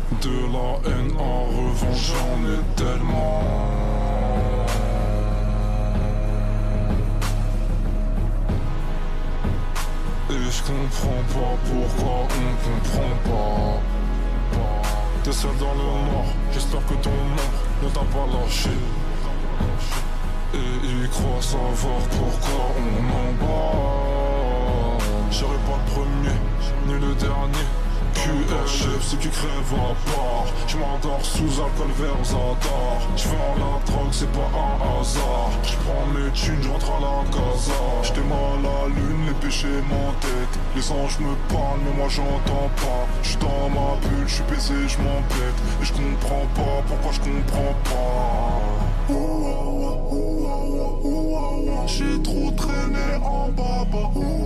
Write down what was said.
De la haine en revanche j'en ai tellement. Et je comprends pas pourquoi on comprend pas. T'es seul dans le noir, j'espère que ton ombre ne t'a pas lâché. Et ils croient savoir pourquoi on en bat. J'aurai pas le premier, ni le dernier. QRG, ceux qui crèvent à part. J'm'endors sous alcool vers Zadar. J'vends la drogue, c'est pas un hasard. J'prends mes thunes, j'rentre à la casa. J'étais mal à la lune, les péchés m'entêtent. Les anges me parlent, mais moi j'entends pas. J'suis dans ma bulle, j'suis baisé, j'm'embête. Et j'comprends pas, pourquoi j'comprends pas. J'ai trop traîné en baba.